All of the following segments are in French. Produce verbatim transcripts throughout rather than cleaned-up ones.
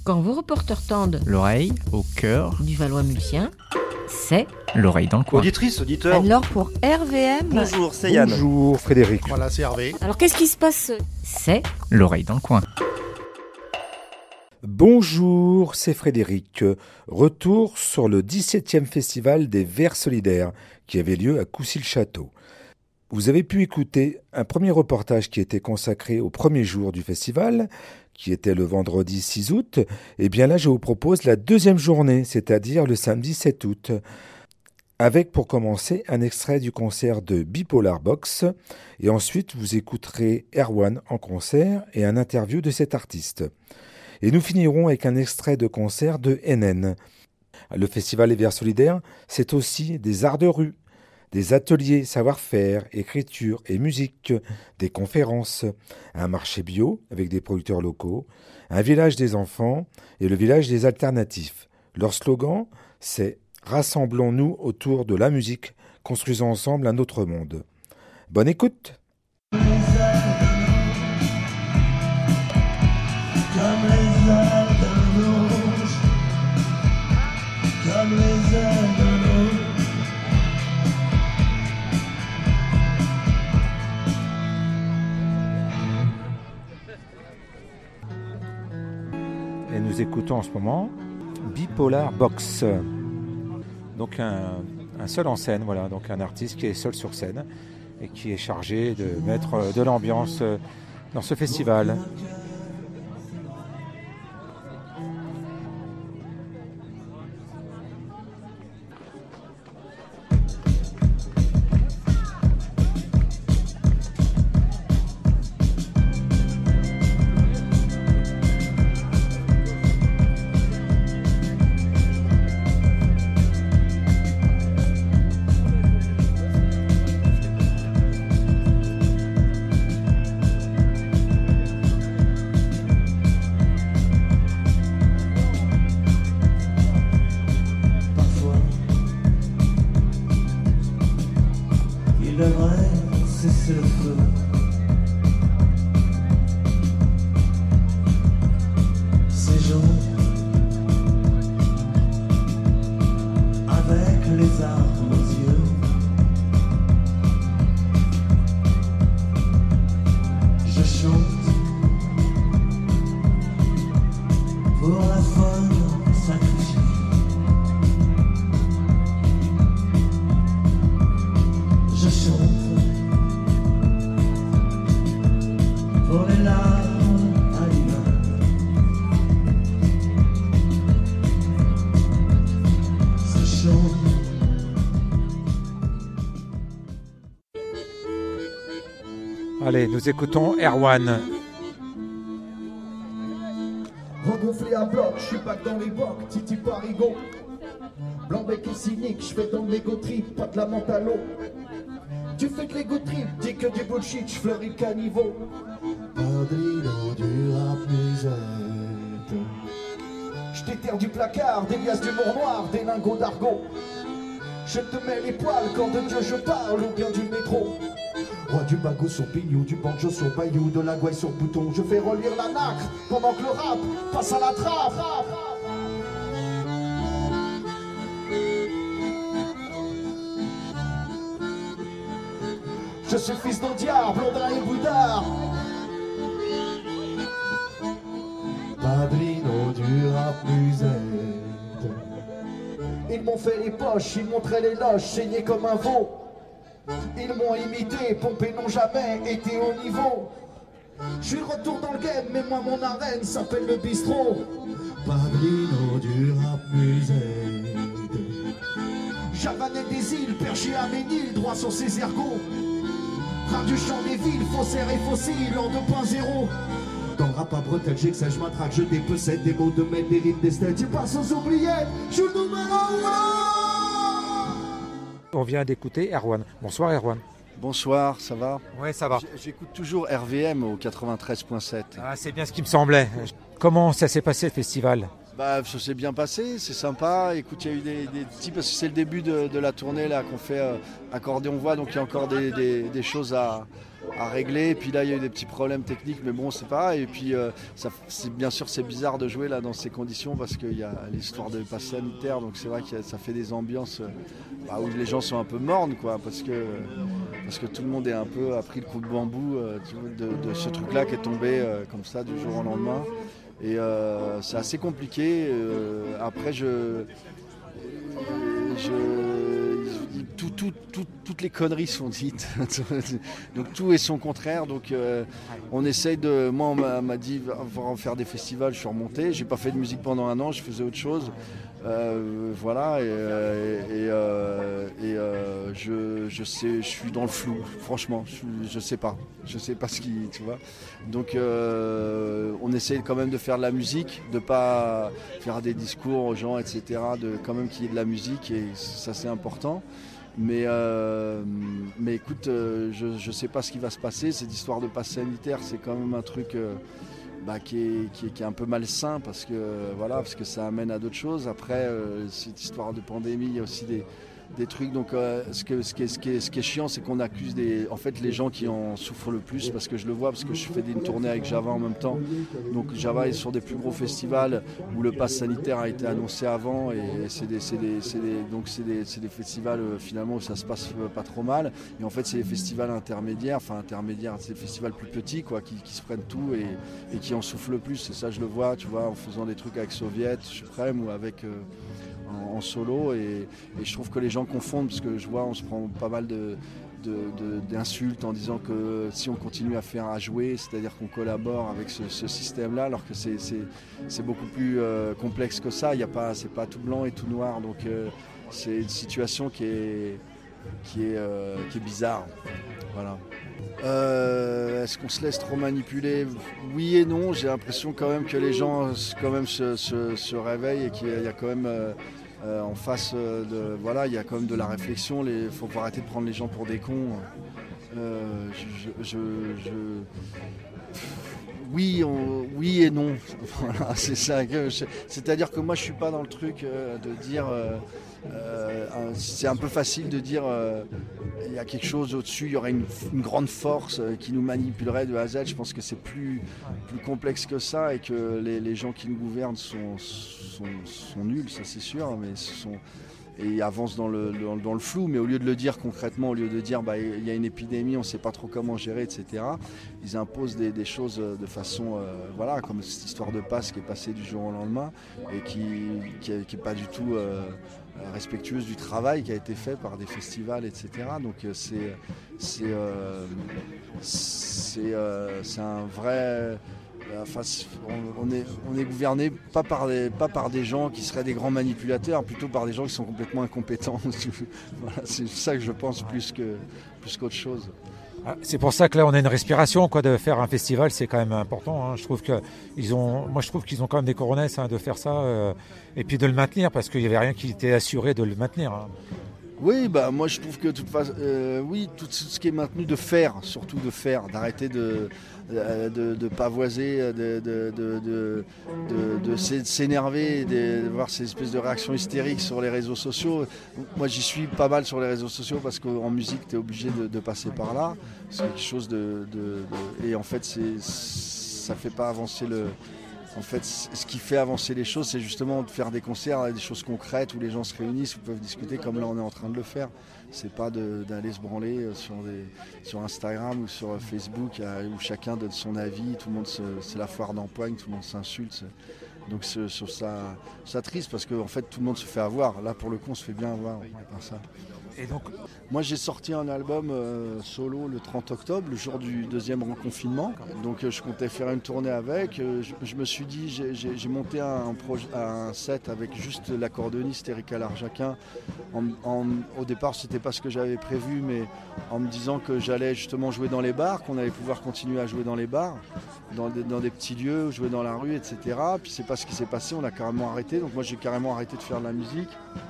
Quand vos reporters tendent l'oreille au cœur du Valois-Mulsien, c'est l'oreille dans le coin. Auditrice, auditeur. Alors pour R V M... Bonjour, c'est Yann. Bonjour Frédéric. Voilà, c'est Hervé. Alors qu'est-ce qui se passe? C'est l'oreille dans le coin. Bonjour, c'est Frédéric. Retour sur le dix-septième festival des Verts Solidaires qui avait lieu à Coucy-le-Château. Vous avez pu écouter un premier reportage qui était consacré au premier jour du festival, qui était le vendredi six août. Et bien là, je vous propose la deuxième journée, c'est-à-dire le samedi sept août. Avec pour commencer un extrait du concert de Bipolar Box. Et ensuite, vous écouterez Erwan en concert et un interview de cet artiste. Et nous finirons avec un extrait de concert de N N. Le Festival des Verts Solidaires, c'est aussi des arts de rue, des ateliers savoir-faire, écriture et musique, des conférences, un marché bio avec des producteurs locaux, un village des enfants et le village des alternatifs. Leur slogan, c'est « Rassemblons-nous autour de la musique, construisons ensemble un autre monde ». Bonne écoute! Comme les ailes d'un ange, comme les ailes d'un ange. Et nous écoutons en ce moment Bipolar Box. Donc un, un seul en scène, voilà, donc un artiste qui est seul sur scène et qui est chargé de mettre de l'ambiance dans ce festival. Il devrait cesser le feu. Ces gens avec les armes aux yeux, je chante pour la folle sacrifiée. Je chante pour les larmes animales. Je chante. Allez, nous écoutons Erwan. Regonflé à bloc, je suis pas que dans les bocs, Titi Parigo. Blanc bec et cynique, je fais dans l'ego trip, pas de la menthe à l'eau. Tu fais que l'ego trip, dis que du bullshit, je fleuris le caniveau. Padrino du rap musette. Je t'éterre du placard, des liasses d'humour noir, des lingots d'argot. Je te mets les poils quand de Dieu je parle ou bien du métro. Roi du bagot sur pignou, du banjo sur bayou, de la gouaille sur bouton. Je fais relire la nacre pendant que le rap passe à la trappe. Je suis fils d'un diable, blondin et boudard. Padrino du rap musette. Ils m'ont fait les poches, ils montraient les loges, saigné comme un veau. Ils m'ont imité, pompé n'ont jamais été au niveau. Je suis de retour dans le game, mais moi mon arène s'appelle le bistrot. Padrino du rap musette. Javanais des îles, perché à Ménil, droit sur ses ergots. Rap du champ des villes, faussaire et fossile en deux point zéro. Dans le rap à bretelles, j'excelle, je m'attraque, je dépossède des mots de maître, des rimes, des stèles. Tu passes sans oublier, je suis le numéro un. On vient d'écouter Erwan. Bonsoir Erwan. Bonsoir, ça va? Oui, ça va. J'écoute toujours R V M au quatre-vingt-treize point sept. Ah, c'est bien ce qui me semblait. Comment ça s'est passé le festival? Bah, ça s'est bien passé, c'est sympa. Écoute, il y a eu des, des petits, parce que c'est le début de, de la tournée là qu'on fait euh, accordéon voix, donc il y a encore des, des, des choses à, à régler. Et puis là, il y a eu des petits problèmes techniques, mais bon, c'est pas. Et puis, euh, ça, c'est, bien sûr, c'est bizarre de jouer là dans ces conditions parce qu'il y a l'histoire de passe sanitaire. Donc c'est vrai que ça fait des ambiances euh, bah, où les gens sont un peu mornes, quoi, parce que, parce que tout le monde est un peu a pris le coup de bambou euh, de, de ce truc-là qui est tombé euh, comme ça du jour au lendemain. Et euh, c'est assez compliqué. Euh, après, je, je, tout, tout, tout, toutes les conneries sont dites. Donc tout est son contraire. Donc euh, on essaye de. Moi, on m'a, m'a dit va faire des festivals. Je suis remonté. J'ai pas fait de musique pendant un an. Je faisais autre chose. Euh, voilà. Et, et, et, euh, et euh, je, je sais, je suis dans le flou. Franchement, je, je sais pas. Je sais pas ce qui, tu vois. Donc euh, on essaye quand même de faire de la musique, de pas faire des discours aux gens, et cetera. De quand même qu'il y ait de la musique et ça c'est important. Mais, euh, mais écoute, euh, je ne sais pas ce qui va se passer. Cette histoire de passe sanitaire, c'est quand même un truc euh, bah, qui, est, qui, est, qui est un peu malsain parce que, euh, voilà, parce que ça amène à d'autres choses. Après, euh, cette histoire de pandémie, il y a aussi des, des trucs. Donc, euh, ce, que, ce, qui est, ce, qui est, ce qui est chiant, c'est qu'on accuse des, en fait, les gens qui en souffrent le plus parce que je le vois, parce que je fais une tournée avec Java en même temps. Donc, Java est sur des plus gros festivals où le pass sanitaire a été annoncé avant et c'est des, c'est des, c'est des, donc c'est des, c'est des festivals euh, finalement où ça se passe euh, pas trop mal. Et en fait, c'est des festivals intermédiaires, enfin intermédiaires, c'est des festivals plus petits quoi, qui, qui se prennent tout et, et qui en souffrent le plus. Et ça, je le vois, tu vois, en faisant des trucs avec Soviet, Suprême ou avec euh, en, en solo. Et, et je trouve que les gens confondent parce que je vois, on se prend pas mal de De, de, d'insultes en disant que si on continue à faire à jouer, c'est-à-dire qu'on collabore avec ce, ce système-là, alors que c'est, c'est, c'est beaucoup plus euh, complexe que ça. Il y a pas, c'est pas tout blanc et tout noir, donc euh, c'est une situation qui est, qui est, euh, qui est bizarre. Voilà. Euh, est-ce qu'on se laisse trop manipuler ? Oui et non. J'ai l'impression quand même que les gens quand même se, se, se réveillent et qu'il y a, il y a quand même euh, Euh, en face euh, de voilà, il y a quand même de la réflexion. Il faut pas arrêter de prendre les gens pour des cons. Euh, je, je, je... Oui, on... oui et non. Voilà, c'est ça. C'est-à-dire que moi, je suis pas dans le truc euh, de dire. Euh, euh, c'est un peu facile de dire. Euh, il y a quelque chose au-dessus. Il y aurait une, une grande force euh, qui nous manipulerait de A à Z. Je pense que c'est plus plus complexe que ça et que les, les gens qui nous gouvernent sont sont, sont nuls, ça c'est sûr, mais ce sont et avancent dans le, dans, dans le flou, mais au lieu de le dire concrètement, au lieu de dire bah, il y a une épidémie, on ne sait pas trop comment gérer, et cetera, ils imposent des, des choses de façon, euh, voilà, comme cette histoire de passe qui est passée du jour au lendemain et qui n'est pas du tout euh, respectueuse du travail qui a été fait par des festivals, et cetera. Donc c'est, c'est, euh, c'est, euh, c'est un vrai... Enfin, on, est, on est gouverné pas par, des, pas par des gens qui seraient des grands manipulateurs, plutôt par des gens qui sont complètement incompétents. Voilà, c'est ça que je pense plus, que, plus qu'autre chose. C'est pour ça que là on a une respiration quoi, de faire un festival, c'est quand même important. Hein. Je trouve que ils ont, moi je trouve qu'ils ont quand même des coronesses hein, de faire ça euh, et puis de le maintenir parce qu'il n'y avait rien qui était assuré de le maintenir. Hein. Oui, bah moi je trouve que de toute façon, euh, oui, tout ce qui est maintenu de faire, surtout de faire, d'arrêter de de, de pavoiser, de, de, de, de, de, de s'énerver, de, de voir ces espèces de réactions hystériques sur les réseaux sociaux. Moi j'y suis pas mal sur les réseaux sociaux parce qu'en musique tu es obligé de, de passer par là. C'est quelque chose de, de, de et en fait c'est ça fait pas avancer le. En fait, ce qui fait avancer les choses, c'est justement de faire des concerts, des choses concrètes où les gens se réunissent, où peuvent discuter comme là on est en train de le faire. C'est pas de, d'aller se branler sur, des, sur Instagram ou sur Facebook où chacun donne son avis, tout le monde se, c'est la foire d'empoigne, tout le monde s'insulte. Donc je trouve ça, ça triste parce qu'en en fait tout le monde se fait avoir. Là pour le coup on se fait bien avoir par ça. Et donc, moi j'ai sorti un album euh, solo le trente octobre, le jour du deuxième reconfinement. Donc euh, je comptais faire une tournée avec. Euh, je, je me suis dit, j'ai, j'ai, j'ai monté un, un, projet, un set avec juste l'accordéoniste Erika Larjaquin. En, en, au départ c'était pas ce que j'avais prévu, mais en me disant que j'allais justement jouer dans les bars, qu'on allait pouvoir continuer à jouer dans les bars, dans des, dans des petits lieux, jouer dans la rue, et cetera. Puis c'est pas ce qui s'est passé, on a carrément arrêté. Donc moi j'ai carrément arrêté de faire de la musique.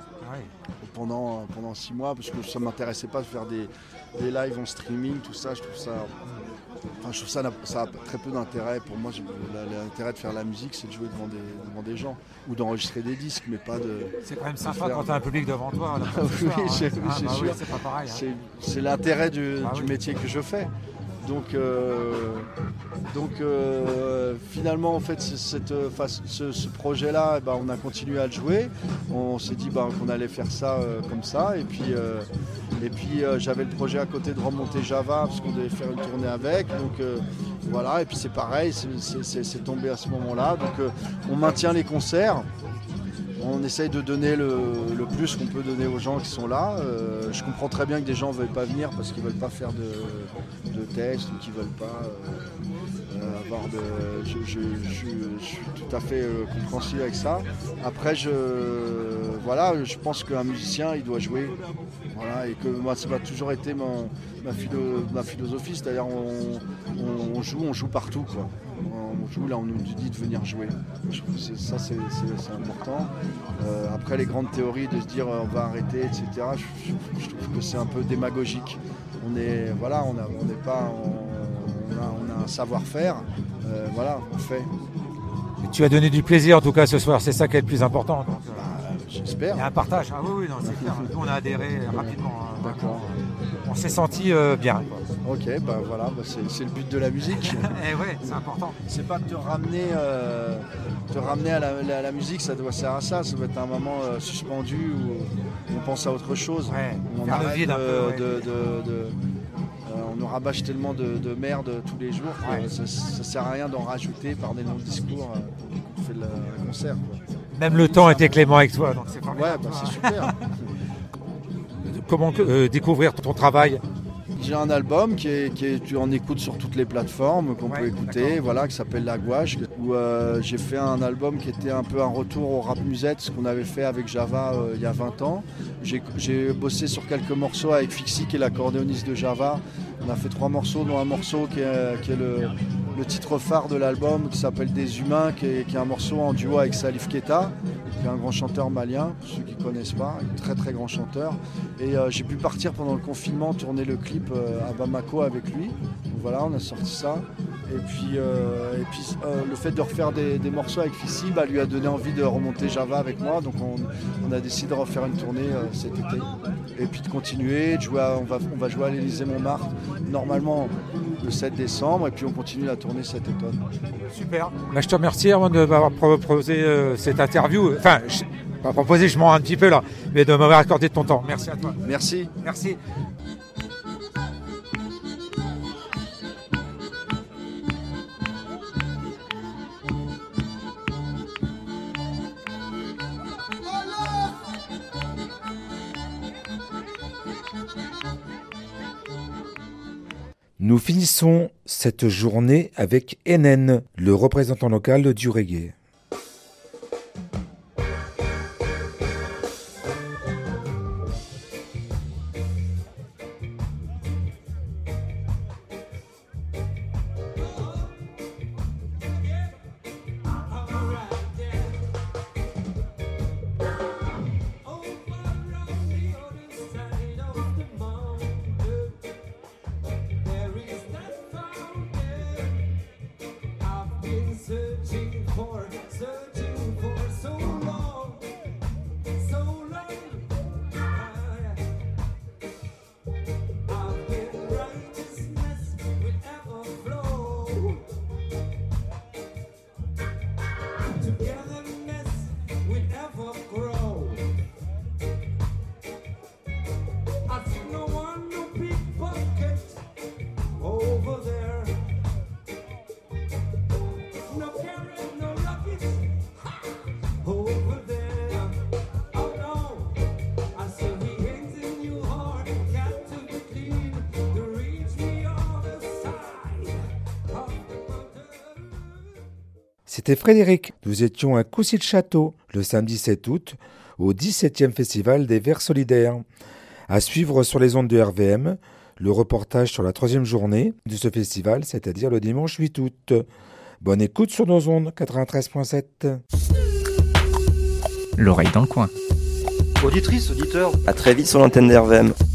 Pendant, pendant six mois parce que ça ne m'intéressait pas de faire des, des lives en streaming, tout ça, je trouve ça, enfin, je trouve ça, ça a très peu d'intérêt. Pour moi, l'intérêt de faire la musique, c'est de jouer devant des, devant des gens ou d'enregistrer des disques, mais pas de... C'est quand même sympa faire... quand tu as un public devant toi. Oui, soir, c'est, hein. oui, ah, c'est bah sûr. Oui, c'est pas pareil. Hein. C'est, c'est l'intérêt du, ah, du oui. métier que je fais. Donc, euh, donc euh, finalement, en fait, cette, face, ce, ce projet-là, eh ben, on a continué à le jouer. On s'est dit ben, qu'on allait faire ça euh, comme ça. Et puis, euh, et puis euh, j'avais le projet à côté de remonter Java parce qu'on devait faire une tournée avec. Donc euh, voilà. Et puis c'est pareil, c'est, c'est, c'est, c'est tombé à ce moment-là. Donc euh, on maintient les concerts. On essaye de donner le, le plus qu'on peut donner aux gens qui sont là. Euh, je comprends très bien que des gens ne veulent pas venir parce qu'ils ne veulent pas faire de, de tests ou qu'ils ne veulent pas euh, avoir de... Je, je, je, je suis tout à fait euh, compréhensible avec ça. Après, je, voilà, je pense qu'un musicien, il doit jouer. Voilà, et que moi, ça m'a toujours été mon, ma, philo, ma philosophie, c'est-à-dire on, on, on joue, on joue partout, quoi. On joue, là on nous dit de venir jouer. Je trouve que c'est, ça c'est, c'est, c'est important. Euh, après les grandes théories de se dire euh, on va arrêter, et cetera. Je, je, je trouve que c'est un peu démagogique. On est, voilà, on a, on n'est pas, on, on, a, on a un savoir-faire. Euh, voilà, on fait. Et tu as donné du plaisir en tout cas ce soir, c'est ça qui est le plus important. Donc, bah, j'espère. Il y a un partage. Ah oui, oui, non, c'est clair. Nous on a adhéré rapidement. Hein, D'accord. On s'est senti euh, bien. Quoi. Ok, bah voilà, bah c'est, c'est le but de la musique. Et ouais, c'est important. C'est pas de te ramener, euh, te ramener à la, la, la musique, ça doit servir à ça. Ça doit être un moment euh, suspendu où on pense à autre chose. Ouais, on arrête vide de, un peu, ouais. de, de, de, euh, on nous rabâche tellement de, de merde tous les jours que ouais. ça, ça sert à rien d'en rajouter par des longs discours. Euh, on fait le, le concert. Quoi. Même le temps était clément avec toi, donc c'est pas ouais, bah, c'est super. Comment euh, découvrir ton travail? J'ai un album qui est, qui est en écoute sur toutes les plateformes qu'on ouais, peut écouter, voilà, qui s'appelle La Gouache, où euh, j'ai fait un album qui était un peu un retour au rap musette, ce qu'on avait fait avec Java euh, il y a vingt ans. J'ai, j'ai bossé sur quelques morceaux avec Fixi, qui est l'accordéoniste de Java. On a fait trois morceaux, dont un morceau qui est, qui est le, le titre phare de l'album, qui s'appelle Des Humains, qui est, qui est un morceau en duo avec Salif Keita, qui est un grand chanteur malien, pour ceux qui ne connaissent pas, un très très grand chanteur. Et euh, j'ai pu partir pendant le confinement, tourner le clip euh, à Bamako avec lui. Donc voilà, on a sorti ça. Et puis, euh, et puis euh, le fait de refaire des, des morceaux avec Fissi bah, lui a donné envie de remonter Java avec moi. Donc on, on a décidé de refaire une tournée euh, cet été. Et puis de continuer, de jouer à, on, va, on va jouer à l'Élysée-Montmartre normalement le sept décembre. Et puis on continue la tournée cet automne. Super. Bah, je te remercie avant de m'avoir proposé euh, cette interview. Enfin, je, pas proposé, je mens un petit peu là, mais de m'avoir accordé de ton temps. Merci à toi. Merci. Merci. Nous finissons cette journée avec N N, le représentant local du reggae. C'était Frédéric. Nous étions à Coucy-le-Château le samedi sept août au dix-septième Festival des Vers Solidaires. À suivre sur les ondes de R V M, le reportage sur la troisième journée de ce festival, c'est-à-dire le dimanche huit août. Bonne écoute sur nos ondes quatre-vingt-treize virgule sept. L'oreille dans le coin. Auditrice, auditeur, à très vite sur l'antenne d'R V M.